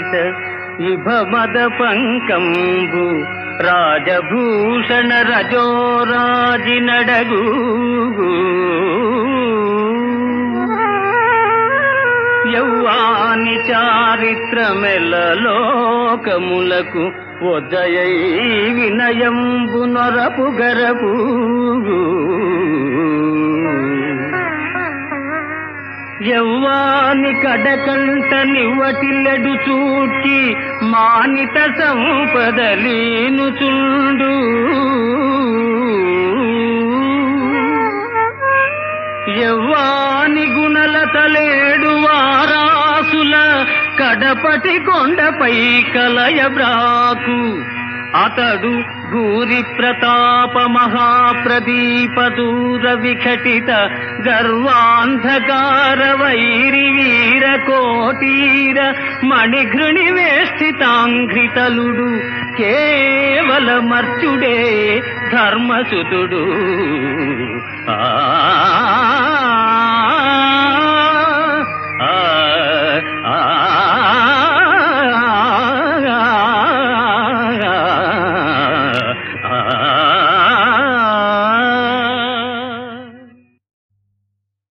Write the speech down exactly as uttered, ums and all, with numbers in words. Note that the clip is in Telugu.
విరచిత ఇభమద పంకంబు రాజభూషణ రజోరాజి నడగు యౌవాని చారిత్రమెల్లలోకములకు ఒజయై వినయంబు నొరపు గరపు యౌవాని కడకంట నివ్వటిల్లెడు చూచి మానిత సంపదలీను చుండు యవ్వాని గుణలతలేడు వారాసుల కడపటి కొండపై కలయబ్రాకు అతడు భూరి ప్రతాప మహాప్రదీప దూర విఘటిత గర్వాంధకార వైరి వీర కోటీర మణిఘృణి వేష్టితాంఘ్రితలుడు కేవల మర్చుడే ధర్మసుతుడు. ఆ